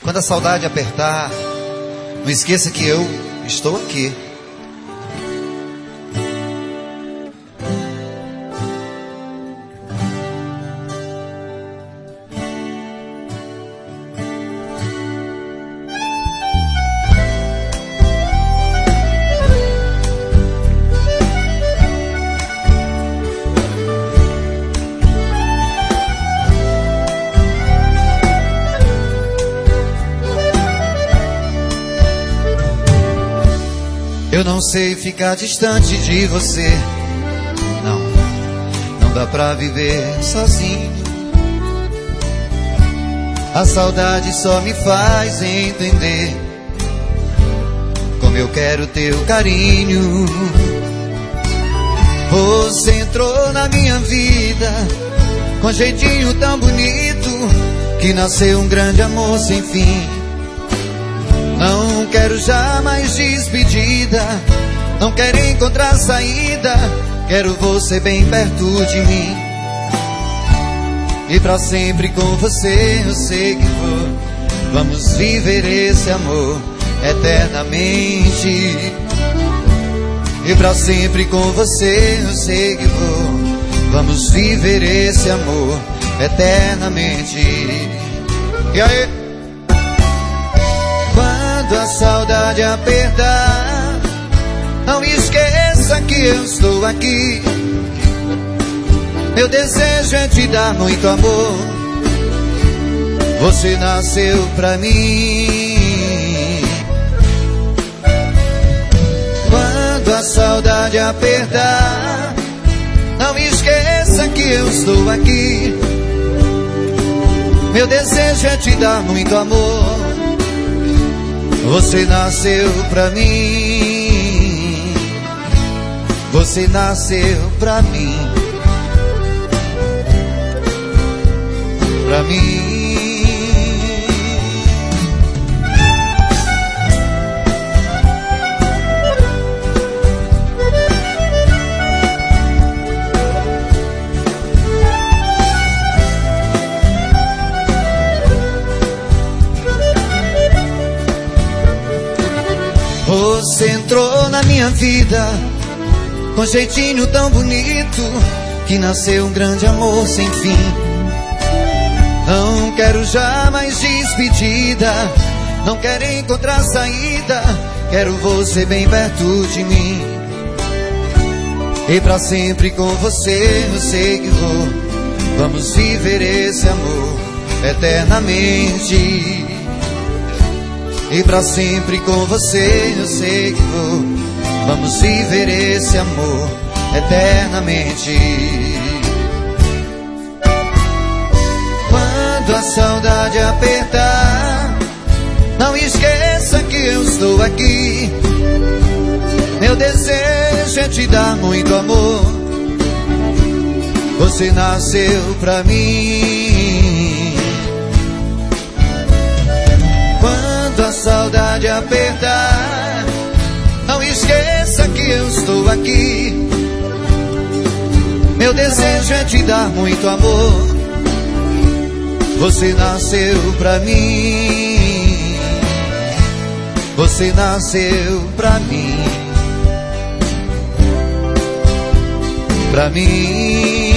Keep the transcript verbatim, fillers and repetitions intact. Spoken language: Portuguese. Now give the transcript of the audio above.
Quando a saudade apertar, não esqueça que eu estou aqui. Eu não sei ficar distante de você. Não, não dá pra viver sozinho. A saudade só me faz entender como eu quero teu carinho. Você entrou na minha vida com jeitinho tão bonito que nasceu um grande amor sem fim. Não quero jamais despedida, não quero encontrar saída, quero você bem perto de mim. E pra sempre com você eu sei que vou. Vamos viver esse amor eternamente. E pra sempre com você eu sei que vou. Vamos viver esse amor eternamente. E aí? Quando a saudade apertar, não esqueça que eu estou aqui. Meu desejo é te dar muito amor. Você nasceu pra mim. Quando a saudade apertar, não esqueça que eu estou aqui. Meu desejo é te dar muito amor. Você nasceu pra mim. Você nasceu pra mim. Pra mim. Você entrou na minha vida com jeitinho tão bonito que nasceu um grande amor sem fim. Não quero jamais despedida, não quero encontrar saída, quero você bem perto de mim. E pra sempre com você eu sei que vou. Vamos viver esse amor eternamente. E pra sempre com você eu sei que vou. Vamos viver esse amor eternamente. Quando a saudade apertar, não esqueça que eu estou aqui. Meu desejo é te dar muito amor. Você nasceu pra mim. Quando a saudade apertar, não esqueça que eu estou aqui. Meu desejo é te dar muito amor. Você nasceu pra mim. Você nasceu pra mim. Pra mim.